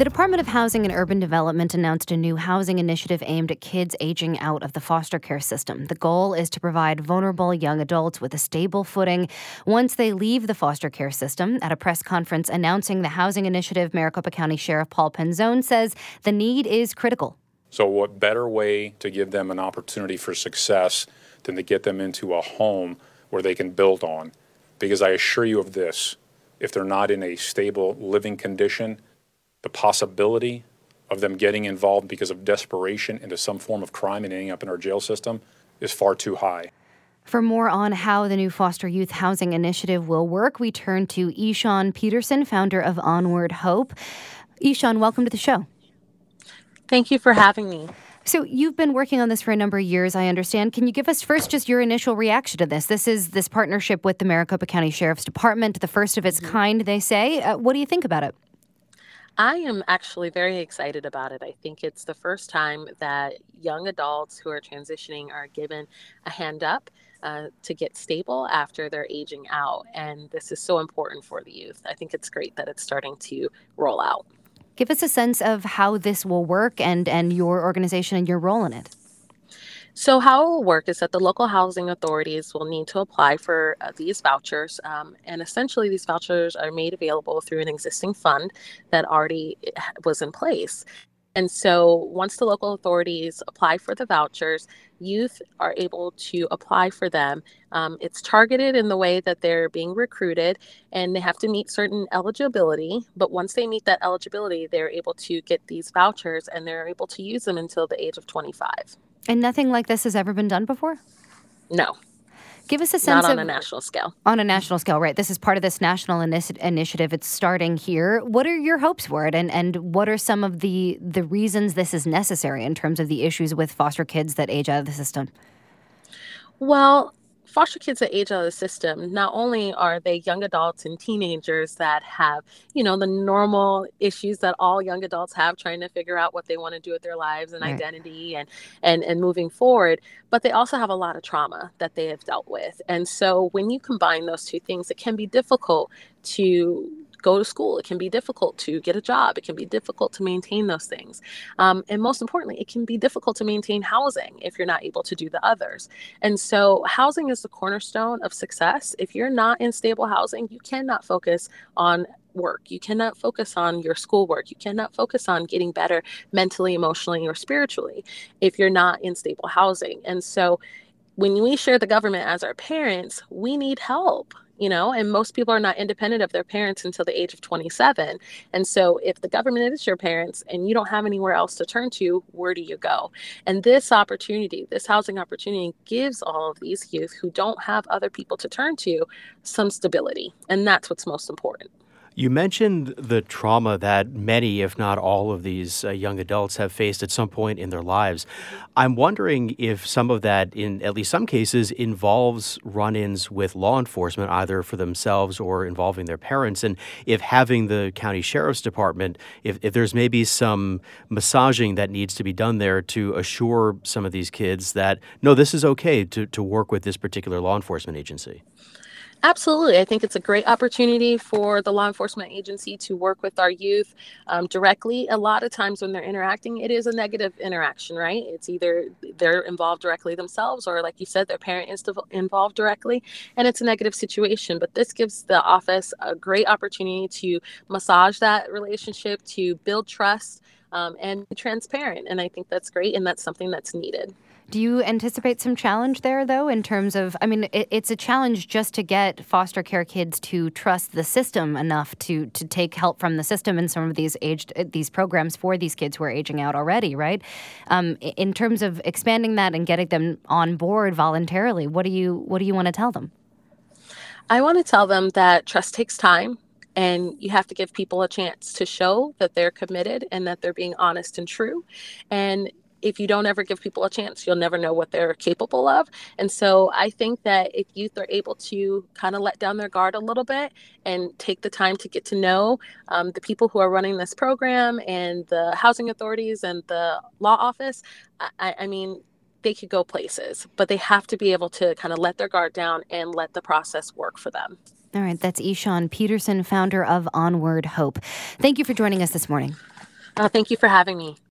The Department of Housing and Urban Development announced a new housing initiative aimed at kids aging out of the foster care system. The goal is to provide vulnerable young adults with a stable footing once they leave the foster care system. At a press conference announcing the housing initiative, Maricopa County Sheriff Paul Penzone says the need is critical. So what better way to give them an opportunity for success than to get them into a home where they can build on? Because I assure you of this, if they're not in a stable living condition, the possibility of them getting involved because of desperation into some form of crime and ending up in our jail system is far too high. For more on how the new foster youth housing initiative will work, we turn to Eshawn Peterson, founder of Onward Hope. Eshawn, welcome to the show. Thank you for having me. So you've been working on this for a number of years, I understand. Can you give us first just your initial reaction to this? This is this partnership with the Maricopa County Sheriff's Department, the first of its kind, they say. What do you think about it? I am actually very excited about it. I think it's the first time that young adults who are transitioning are given a hand up to get stable after they're aging out. And this is so important for the youth. I think it's great that it's starting to roll out. Give us a sense of how this will work and your organization and your role in it. So how it will work is that the local housing authorities will need to apply for these vouchers. And essentially, these vouchers are made available through an existing fund that already was in place. And so once the local authorities apply for the vouchers, youth are able to apply for them. It's targeted in the way that they're being recruited, and they have to meet certain eligibility. But once they meet that eligibility, they're able to get these vouchers, and they're able to use them until the age of 25. And nothing like this has ever been done before? No. Give us a sense Not on a national scale. On a national scale, right. This is part of this national initiative. It's starting here. What are your hopes for it? And what are some of the reasons this is necessary in terms of the issues with foster kids that age out of the system? Well, foster kids that age out of the system, not only are they young adults and teenagers that have, the normal issues that all young adults have, trying to figure out what they want to do with their lives and identity and moving forward, but they also have a lot of trauma that they have dealt with. And so when you combine those two things, it can be difficult to go to school. It can be difficult to get a job. It can be difficult to maintain those things. And most importantly, it can be difficult to maintain housing if you're not able to do the others. And so housing is the cornerstone of success. If you're not in stable housing, you cannot focus on work. You cannot focus on your schoolwork. You cannot focus on getting better mentally, emotionally, or spiritually if you're not in stable housing. And so when we share the government as our parents, we need help. And most people are not independent of their parents until the age of 27. And so if the government is your parents and you don't have anywhere else to turn to, where do you go? And this opportunity, this housing opportunity, gives all of these youth who don't have other people to turn to some stability. And that's what's most important. You mentioned the trauma that many, if not all of these young adults have faced at some point in their lives. I'm wondering if some of that, in at least some cases, involves run-ins with law enforcement, either for themselves or involving their parents, and if having the county sheriff's department, if there's maybe some massaging that needs to be done there to assure some of these kids that, no, this is okay to work with this particular law enforcement agency. Absolutely. I think it's a great opportunity for the law enforcement agency to work with our youth directly. A lot of times when they're interacting, it is a negative interaction, right? It's either they're involved directly themselves or, like you said, their parent is involved directly, and it's a negative situation. But this gives the office a great opportunity to massage that relationship, to build trust, and be transparent. And I think that's great, and that's something that's needed. Do you anticipate some challenge there, though, in terms of, it's a challenge just to get foster care kids to trust the system enough to take help from the system in some of these programs for these kids who are aging out already, right? In terms of expanding that and getting them on board voluntarily, what do you want to tell them? I want to tell them that trust takes time. And you have to give people a chance to show that they're committed and that they're being honest and true. And if you don't ever give people a chance, you'll never know what they're capable of. And so I think that if youth are able to kind of let down their guard a little bit and take the time to get to know the people who are running this program and the housing authorities and the law office, I mean, they could go places, but they have to be able to kind of let their guard down and let the process work for them. All right. That's Eshawn Peterson, founder of Onward Hope. Thank you for joining us this morning. Thank you for having me.